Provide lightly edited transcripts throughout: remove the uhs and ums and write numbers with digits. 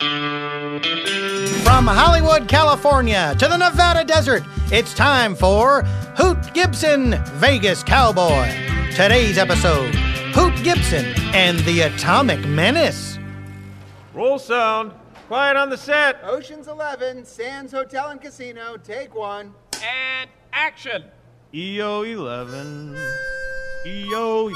From Hollywood, California to the Nevada desert, it's time for Hoot Gibson, Vegas Cowboy. Today's episode, Hoot Gibson and the Atomic Menace. Roll sound. Quiet on the set. Ocean's 11, Sands Hotel and Casino, take one. And action. EO 11. EO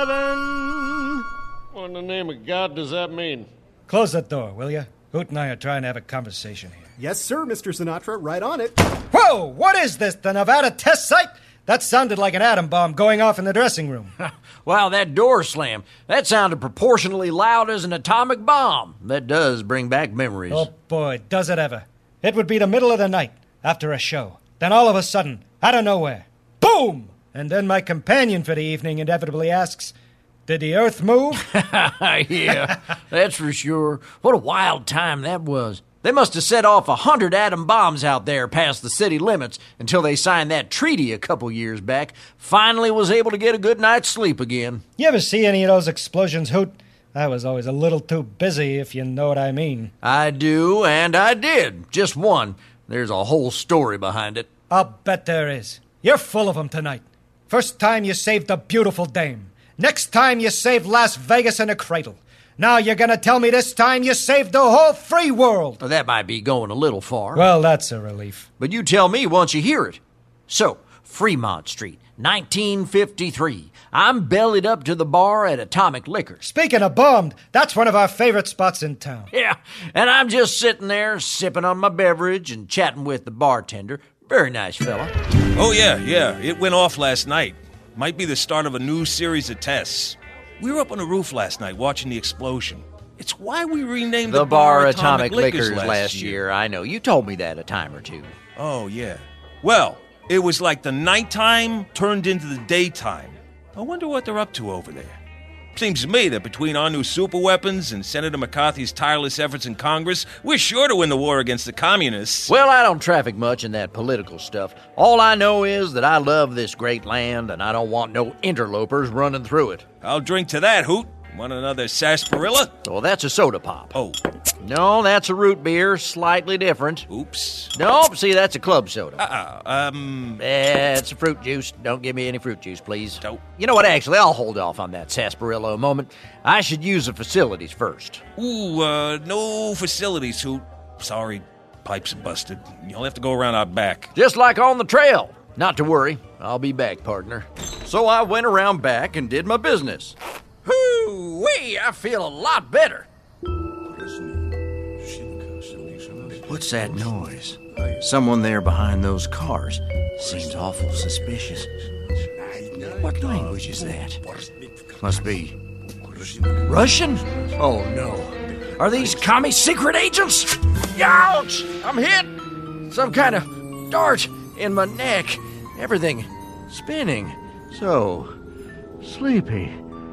11. What in the name of God does that mean? Close that door, will you? Hoot and I are trying to have a conversation here. Yes, sir, Mr. Sinatra. Right on it. Whoa! What is this, the Nevada test site? That sounded like an atom bomb going off in the dressing room. Wow, that door slam. That sounded proportionally loud as an atomic bomb. That does bring back memories. Oh, boy, does it ever. It would be the middle of the night, after a show. Then all of a sudden, out of nowhere, boom! And then my companion for the evening inevitably asks, did the earth move? Yeah, that's for sure. What a wild time that was. They must have set off 100 atom bombs out there past the city limits until they signed that treaty a couple years back. Finally was able to get a good night's sleep again. You ever see any of those explosions, Hoot? I was always a little too busy, if you know what I mean. I do, and I did. Just one. There's a whole story behind it. I'll bet there is. You're full of them tonight. First time you saved a beautiful dame. Next time you saved Las Vegas in a cradle. Now you're gonna tell me this time you saved the whole free world. Well, that might be going a little far. Well, that's a relief. But you tell me once you hear it. So, Fremont Street, 1953. I'm bellied up to the bar at Atomic Liquors. Speaking of bombed, that's one of our favorite spots in town. Yeah, and I'm just sitting there sipping on my beverage and chatting with the bartender. Very nice fella. Oh, yeah. It went off last night. Might be the start of a new series of tests. We were up on the roof last night watching the explosion. It's why we renamed the bar Atomic Liquors last year. I know. You told me that a time or two. Oh, yeah. Well, it was like the nighttime turned into the daytime. I wonder what they're up to over there. Seems to me that between our new superweapons and Senator McCarthy's tireless efforts in Congress, we're sure to win the war against the communists. Well, I don't traffic much in that political stuff. All I know is that I love this great land, and I don't want no interlopers running through it. I'll drink to that, Hoot. Want another sarsaparilla? Oh, that's a soda pop. Oh. No, that's a root beer, slightly different. Oops. Nope, see, that's a club soda. It's a fruit juice. Don't give me any fruit juice, please. Nope. You know what, actually, I'll hold off on that sarsaparilla a moment. I should use the facilities first. No facilities, Hoot. Sorry, pipes are busted. You'll have to go around out back. Just like on the trail. Not to worry, I'll be back, partner. So I went around back and did my business. Hoo-wee, I feel a lot better. What's that noise? Someone there behind those cars. Seems awful suspicious. What language is that? Must be Russian? Oh, no. Are these commie secret agents? Ouch! I'm hit! Some kind of dart in my neck. Everything spinning. So sleepy.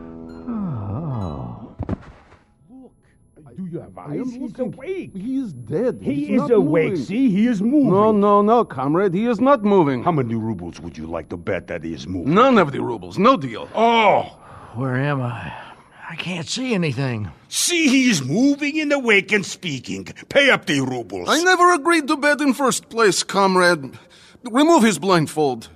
Do you have eyes? He's awake. He is dead. He is awake. Moving. See, he is moving. No, comrade. He is not moving. How many rubles would you like to bet that he is moving? None of the rubles. No deal. Oh! Where am I? I can't see anything. See, he is moving and awake and speaking. Pay up the rubles. I never agreed to bet in first place, comrade. Remove his blindfold.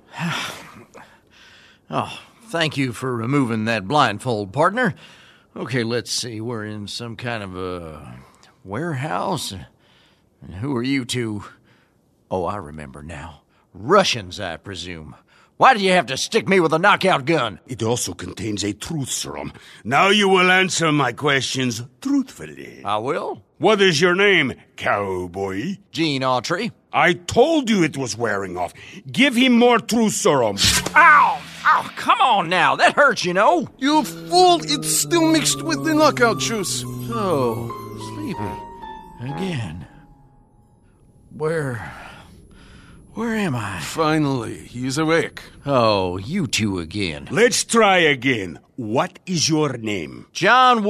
Oh, thank you for removing that blindfold, partner. Okay, let's see. We're in some kind of a warehouse. And who are you two? Oh, I remember now. Russians, I presume. Why do you have to stick me with a knockout gun? It also contains a truth serum. Now you will answer my questions truthfully. I will. What is your name, cowboy? Gene Autry. I told you it was wearing off. Give him more truth serum. Ow! Ow, come on now. That hurts, you know. You fool! It's still mixed with the knockout juice. So, sleepy. Again. Where am I? Finally, he's awake. Oh, you two again. Let's try again. What is your name? John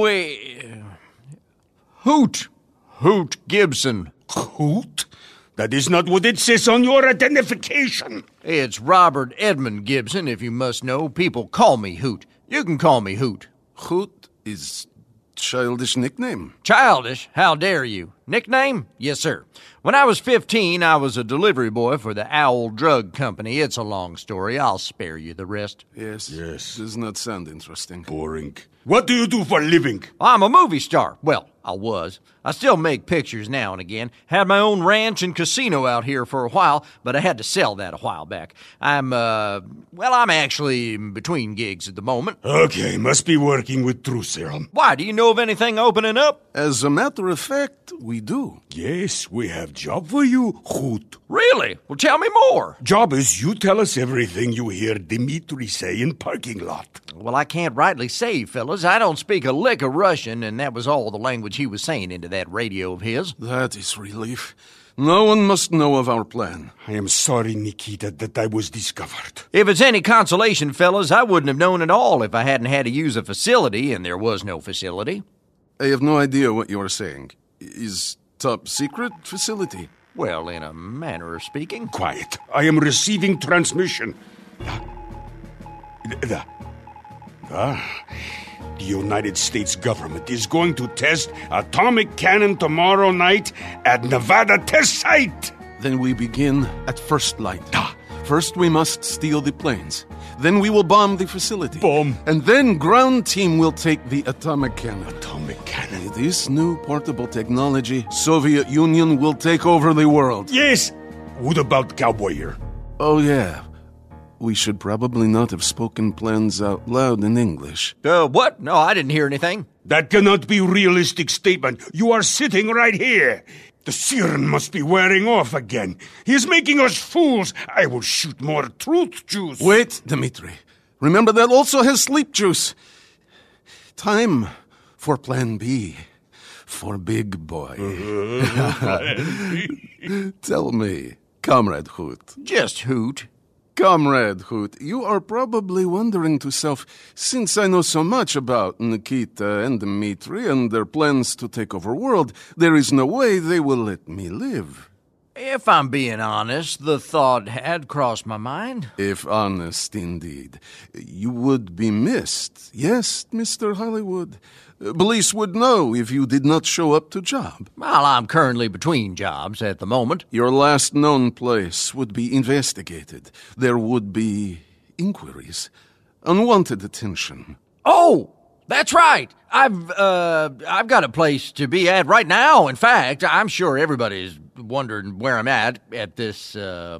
Hoot. Hoot Gibson. Hoot? That is not what it says on your identification. It's Robert Edmund Gibson, if you must know. People call me Hoot. You can call me Hoot. Hoot is childish nickname. Childish? How dare you? Nickname? Yes, sir. When I was 15, I was a delivery boy for the Owl Drug Company. It's a long story. I'll spare you the rest. Yes. Does not sound interesting. Boring. What do you do for a living? I'm a movie star. Well, I was. I still make pictures now and again. Had my own ranch and casino out here for a while, but I had to sell that a while back. I'm actually between gigs at the moment. Okay, must be working with truth serum. Why, do you know of anything opening up? As a matter of fact, we do. Yes, we have job for you, Hoot. Really? Well, tell me more. Job is you tell us everything you hear Dimitri say in parking lot. Well, I can't rightly say, fellas. I don't speak a lick of Russian, and that was all the language he was saying into that radio of his. That is relief. No one must know of our plan. I am sorry, Nikita, that I was discovered. If it's any consolation, fellas, I wouldn't have known at all if I hadn't had to use a facility, and there was no facility. I have no idea what you are saying. Is top secret facility? Well, in a manner of speaking. Quiet. I am receiving transmission. The United States government is going to test atomic cannon tomorrow night at Nevada test site. Then we begin at first light. First we must steal the planes. Then we will bomb the facility. Bomb. And then ground team will take the atomic cannon. Atomic cannon. With this new portable technology, Soviet Union will take over the world. Yes. What about Cowboy here? Oh, yeah. We should probably not have spoken plans out loud in English. What? No, I didn't hear anything. That cannot be a realistic statement. You are sitting right here. The serum must be wearing off again. He is making us fools. I will shoot more truth juice. Wait, Dmitri. Remember that also has sleep juice. Time for plan B. For big boy. Tell me, Comrade Hoot. Just Hoot. Comrade Hoot, you are probably wondering to self, since I know so much about Nikita and Dmitri and their plans to take over world, there is no way they will let me live. If I'm being honest, the thought had crossed my mind. If honest, indeed. You would be missed. Yes, Mr. Hollywood. Police would know if you did not show up to job. Well, I'm currently between jobs at the moment. Your last known place would be investigated. There would be inquiries. Unwanted attention. Oh, that's right. I've got a place to be at right now. In fact, I'm sure everybody's wondering where I'm at this,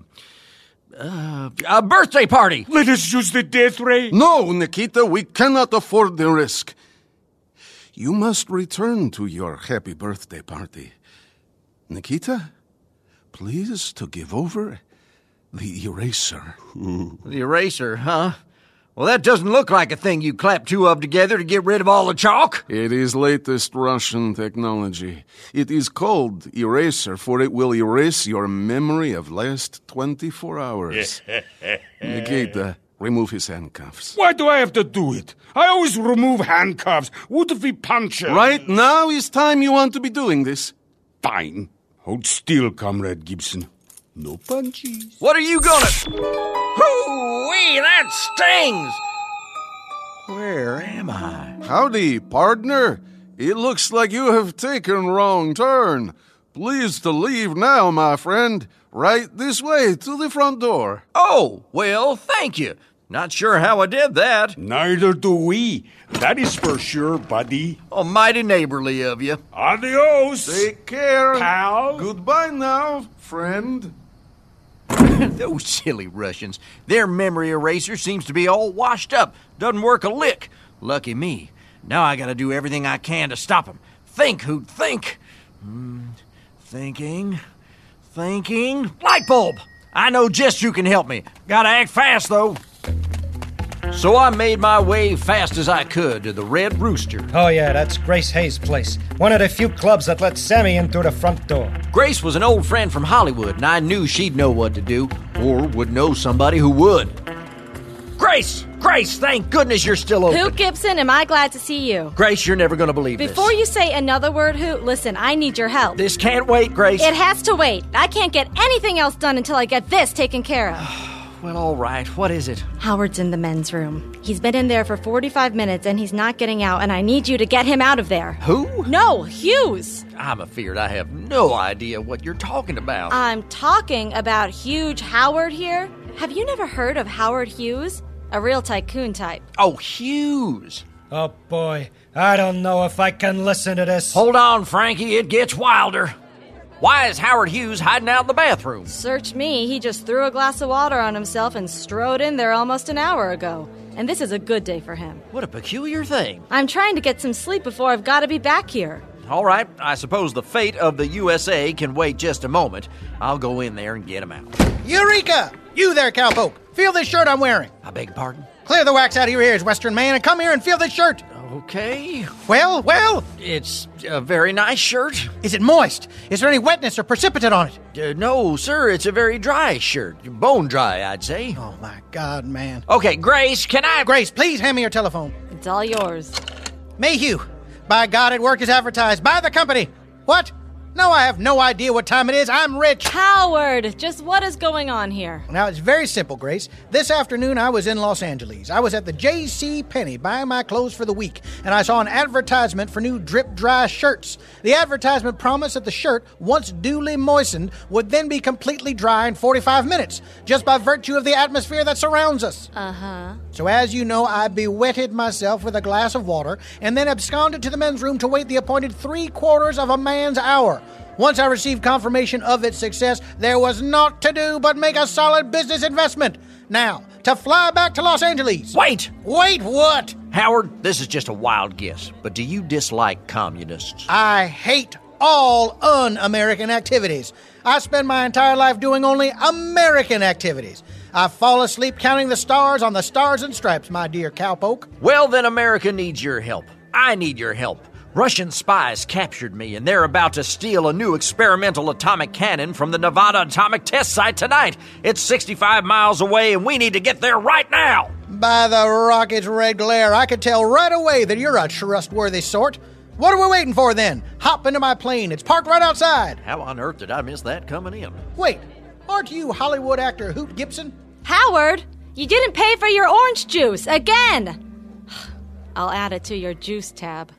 a birthday party. Let us use the death ray. No, Nikita, we cannot afford the risk. You must return to your happy birthday party. Nikita, please to give over the eraser. The eraser, huh? Well, that doesn't look like a thing you clap two of together to get rid of all the chalk. It is latest Russian technology. It is called eraser, for it will erase your memory of last 24 hours. Nikita, remove his handcuffs. Why do I have to do it? I always remove handcuffs. What if we punch her? Right now is time you want to be doing this. Fine. Hold still, Comrade Gibson. No punches. What are you gonna... Hoo-wee, that stings! Where am I? Howdy, partner. It looks like you have taken wrong turn. Please to leave now, my friend. Right this way to the front door. Oh, well, thank you. Not sure how I did that. Neither do we. That is for sure, buddy. Oh, mighty neighborly of you. Adios. Take care. Pal. Goodbye now, friend. Those silly Russians. Their memory eraser seems to be all washed up. Doesn't work a lick. Lucky me. Now I gotta do everything I can to stop them. Think, Hoot, think. Thinking. Light bulb! I know just who can help me. Gotta act fast, though. So I made my way fast as I could to the Red Rooster. Oh, yeah, that's Grace Hayes' place. One of the few clubs that let Sammy in through the front door. Grace was an old friend from Hollywood, and I knew she'd know what to do, or would know somebody who would. Grace! Grace, thank goodness you're still open. Hoot Gibson, am I glad to see you. Grace, you're never going to believe this. Before you say another word, Hoot, listen, I need your help. This can't wait, Grace. It has to wait. I can't get anything else done until I get this taken care of. Well, all right. What is it? Howard's in the men's room. He's been in there for 45 minutes and he's not getting out, and I need you to get him out of there. Who? No, Hughes. I'm afeard I have no idea what you're talking about. I'm talking about huge Howard here. Have you never heard of Howard Hughes? A real tycoon type. Oh, Hughes. Oh, boy. I don't know if I can listen to this. Hold on, Frankie. It gets wilder. Why is Howard Hughes hiding out in the bathroom? Search me. He just threw a glass of water on himself and strode in there almost an hour ago. And this is a good day for him. What a peculiar thing. I'm trying to get some sleep before I've got to be back here. All right, I suppose the fate of the USA can wait just a moment. I'll go in there and get him out. Eureka! You there, cowpoke. Feel this shirt I'm wearing. I beg your pardon? Clear the wax out of your ears, Western man, and come here and feel this shirt. Okay. Well? It's a very nice shirt. Is it moist? Is there any wetness or precipitate on it? No, sir, it's a very dry shirt. Bone dry, I'd say. Oh, my God, man. Okay, Grace, can I... Grace, please hand me your telephone. It's all yours. Mayhew. By God, at work as advertised. By the company. What? No, I have no idea what time it is. I'm rich. Howard, just what is going on here? Now, it's very simple, Grace. This afternoon, I was in Los Angeles. I was at the J.C. Penney buying my clothes for the week, and I saw an advertisement for new drip-dry shirts. The advertisement promised that the shirt, once duly moistened, would then be completely dry in 45 minutes, just by virtue of the atmosphere that surrounds us. Uh-huh. So as you know, I bewetted myself with a glass of water and then absconded to the men's room to wait the appointed 3/4 of a man's hour. Once I received confirmation of its success, there was naught to do but make a solid business investment. Now, to fly back to Los Angeles. Wait! Wait what? Howard, this is just a wild guess, but do you dislike communists? I hate all un-American activities. I spend my entire life doing only American activities. I fall asleep counting the stars on the Stars and Stripes, my dear cowpoke. Well, then America needs your help. I need your help. Russian spies captured me, and they're about to steal a new experimental atomic cannon from the Nevada Atomic Test Site tonight. It's 65 miles away, and we need to get there right now. By the rocket's red glare, I could tell right away that you're a trustworthy sort. What are we waiting for, then? Hop into my plane. It's parked right outside. How on earth did I miss that coming in? Wait, aren't you Hollywood actor Hoot Gibson? Howard, you didn't pay for your orange juice again. I'll add it to your juice tab.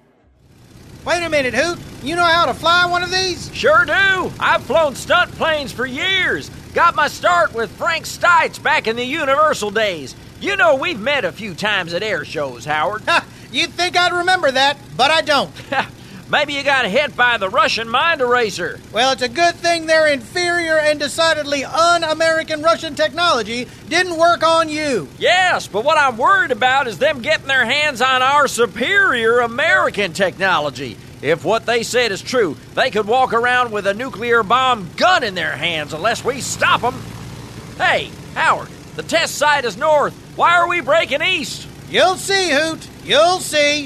Wait a minute, Hoot. You know how to fly one of these? Sure do. I've flown stunt planes for years. Got my start with Frank Stites back in the Universal days. You know, we've met a few times at air shows, Howard. Ha! You'd think I'd remember that, but I don't. Maybe you got hit by the Russian mind eraser. Well, it's a good thing their inferior and decidedly un-American Russian technology didn't work on you. Yes, but what I'm worried about is them getting their hands on our superior American technology. If what they said is true, they could walk around with a nuclear bomb gun in their hands unless we stop them. Hey, Howard, the test site is north. Why are we breaking east? You'll see, Hoot. You'll see.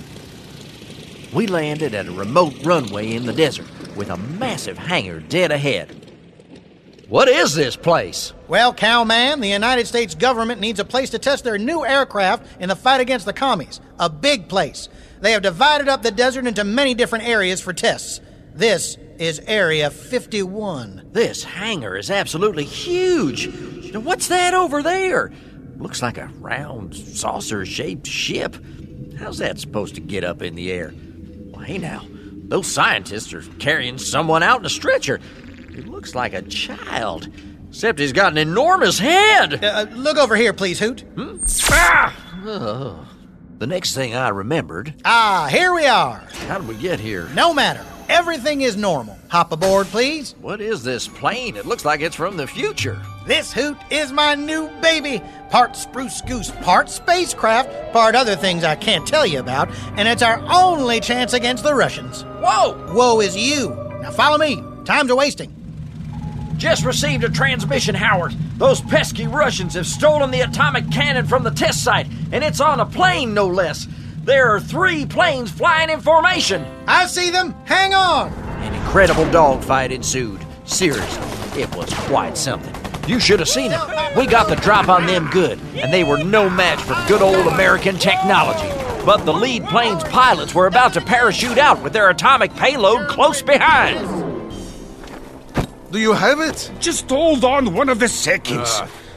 We landed at a remote runway in the desert with a massive hangar dead ahead. What is this place? Well, cowman, the United States government needs a place to test their new aircraft in the fight against the commies. A big place. They have divided up the desert into many different areas for tests. This is Area 51. This hangar is absolutely huge. Now, what's that over there? Looks like a round, saucer-shaped ship. How's that supposed to get up in the air? Well, hey now, those scientists are carrying someone out in a stretcher. It looks like a child, except he's got an enormous head. Look over here, please, Hoot. Ah! The next thing I remembered... here we are. How did we get here? No matter. Everything is normal. Hop aboard, please. What is this plane? It looks like it's from the future. This Hoot is my new baby. Part spruce goose, part spacecraft, part other things I can't tell you about, and it's our only chance against the Russians. Whoa! Whoa is you. Now follow me. Time's a-wasting. Just received a transmission, Howard. Those pesky Russians have stolen the atomic cannon from the test site, and it's on a plane, no less. There are 3 planes flying in formation. I see them. Hang on. An incredible dogfight ensued. Seriously, it was quite something. You should have seen it. We got the drop on them good, and they were no match for good old American technology. But the lead plane's pilots were about to parachute out with their atomic payload close behind. Do you have it? Just hold on 1 of the seconds.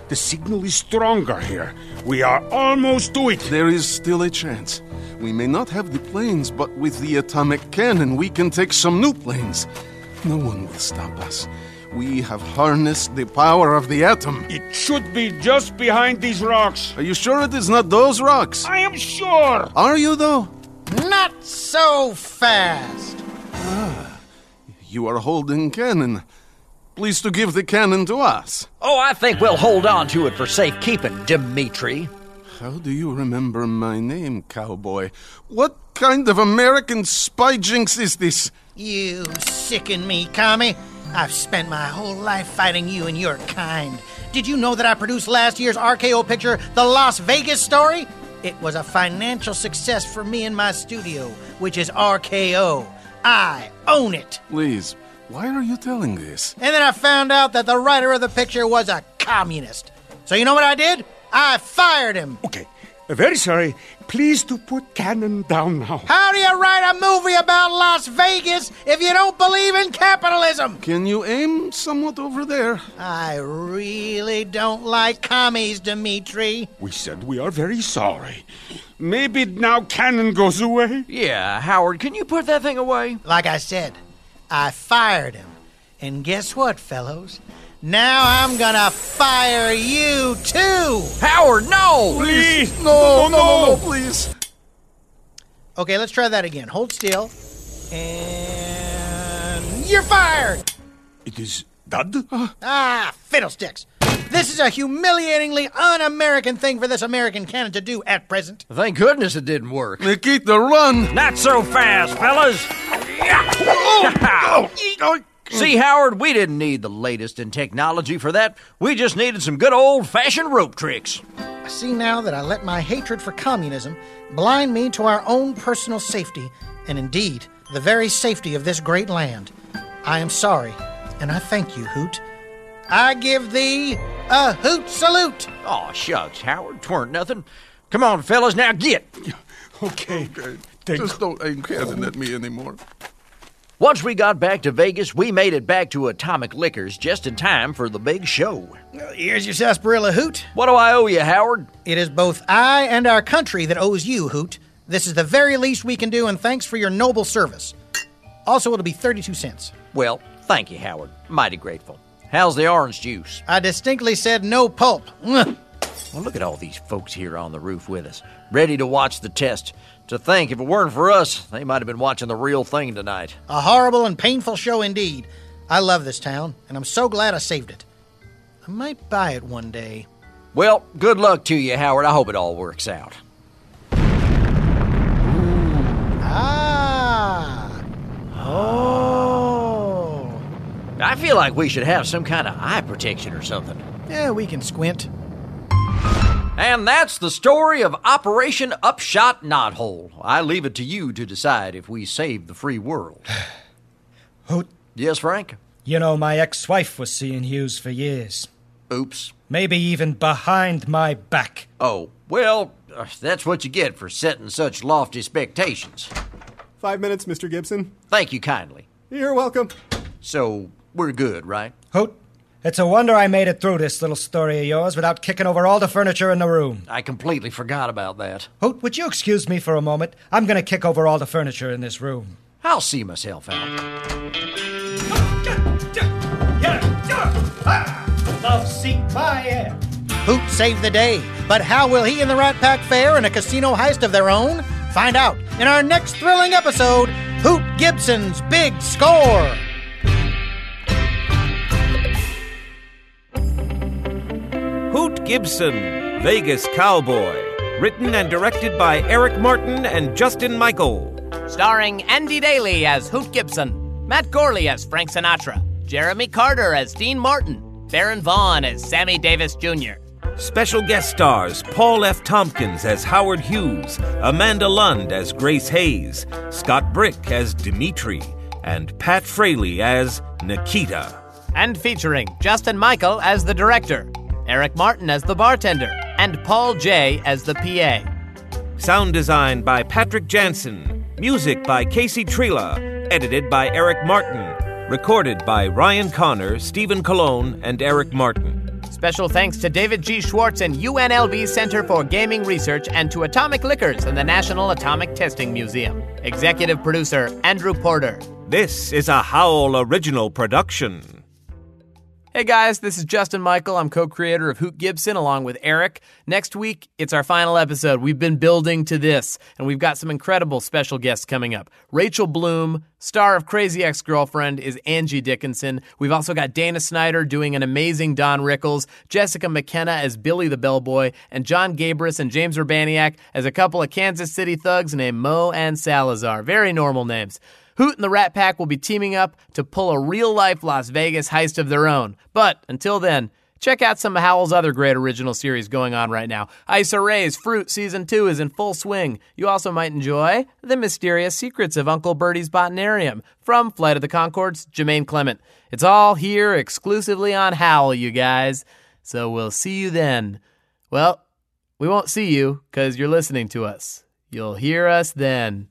The signal is stronger here. We are almost to it. There is still a chance. We may not have the planes, but with the atomic cannon, we can take some new planes. No one will stop us. We have harnessed the power of the atom. It should be just behind these rocks. Are you sure it is not those rocks? I am sure. Are you, though? Not so fast. You are holding cannon. Please to give the cannon to us. Oh, I think we'll hold on to it for safekeeping, Dimitri. How do you remember my name, cowboy? What kind of American spy jinx is this? You sicken me, Commie. I've spent my whole life fighting you and your kind. Did you know that I produced last year's RKO picture, The Las Vegas Story? It was a financial success for me and my studio, which is RKO. I own it. Please, why are you telling this? And then I found out that the writer of the picture was a communist. So you know what I did? I fired him. Okay, very sorry. Please to put cannon down now. How do you write a movie about Las Vegas if you don't believe in capitalism? Can you aim somewhat over there? I really don't like commies, Dimitri. We said we are very sorry. Maybe now cannon goes away? Yeah, Howard, can you put that thing away? Like I said, I fired him. And guess what, fellows? Now I'm gonna fire you, too! Howard, no! Please! No, please. Okay, let's try that again. Hold still. And you're fired! It is done? Ah, fiddlesticks. This is a humiliatingly un-American thing for this American cannon to do at present. Thank goodness it didn't work. Nikita, run! Not so fast, fellas. See, Howard, we didn't need the latest in technology for that. We just needed some good old-fashioned rope tricks. I see now that I let my hatred for communism blind me to our own personal safety, and indeed, the very safety of this great land. I am sorry, and I thank you, Hoot. I give thee a Hoot salute. Aw, shucks, Howard, 'tweren't nothing. Come on, fellas, now get. Okay. Just don't aim cannon at me anymore. Once we got back to Vegas, we made it back to Atomic Liquors just in time for the big show. Here's your sarsaparilla, Hoot. What do I owe you, Howard? It is both I and our country that owes you, Hoot. This is the very least we can do, and thanks for your noble service. Also, it'll be 32 cents. Well, thank you, Howard. Mighty grateful. How's the orange juice? I distinctly said no pulp. Well, look at all these folks here on the roof with us, ready to watch the test. To think, if it weren't for us, they might have been watching the real thing tonight. A horrible and painful show indeed. I love this town, and I'm so glad I saved it. I might buy it one day. Well, good luck to you, Howard. I hope it all works out. Oh. I feel like we should have some kind of eye protection or something. Yeah, we can squint. And that's the story of Operation Upshot Knothole. I leave it to you to decide if we save the free world. Hoot. Yes, Frank? You know, my ex-wife was seeing Hughes for years. Oops. Maybe even behind my back. Oh, well, that's what you get for setting such lofty expectations. 5 minutes, Mr. Gibson. Thank you kindly. You're welcome. So, we're good, right? Hoot. It's a wonder I made it through this little story of yours without kicking over all the furniture in the room. I completely forgot about that. Hoot, would you excuse me for a moment? I'm going to kick over all the furniture in this room. I'll see myself out. Love seat my air. Hoot saved the day, but how will he and the Rat Pack fare in a casino heist of their own? Find out in our next thrilling episode, Hoot Gibson's Big Score. Hoot Gibson, Vegas Cowboy. Written and directed by Eric Martin and Justin Michael. Starring Andy Daly as Hoot Gibson, Matt Gorley as Frank Sinatra, Jeremy Carter as Dean Martin, Baron Vaughn as Sammy Davis Jr. Special guest stars Paul F. Tompkins as Howard Hughes, Amanda Lund as Grace Hayes, Scott Brick as Dimitri, and Pat Fraley as Nikita. And featuring Justin Michael as the director, Eric Martin as the bartender, and Paul J. as the PA. Sound design by Patrick Jansen. Music by Casey Trela. Edited by Eric Martin. Recorded by Ryan Connor, Stephen Colon, and Eric Martin. Special thanks to David G. Schwartz and UNLV Center for Gaming Research and to Atomic Liquors and the National Atomic Testing Museum. Executive producer, Andrew Porter. This is a Howl Original production. Hey guys, this is Justin Michael. I'm co-creator of Hoot Gibson along with Eric. Next week, it's our final episode. We've been building to this, and we've got some incredible special guests coming up. Rachel Bloom, star of Crazy Ex-Girlfriend, is Angie Dickinson. We've also got Dana Snyder doing an amazing Don Rickles, Jessica McKenna as Billy the Bellboy, and John Gabris and James Urbaniak as a couple of Kansas City thugs named Mo and Salazar. Very normal names. Hoot and the Rat Pack will be teaming up to pull a real-life Las Vegas heist of their own. But until then, check out some of Howl's other great original series going on right now. Issa Rae's Fruit Season 2 is in full swing. You also might enjoy The Mysterious Secrets of Uncle Bertie's Botanarium from Flight of the Conchords' Jermaine Clement. It's all here exclusively on Howl, you guys. So we'll see you then. Well, we won't see you because you're listening to us. You'll hear us then.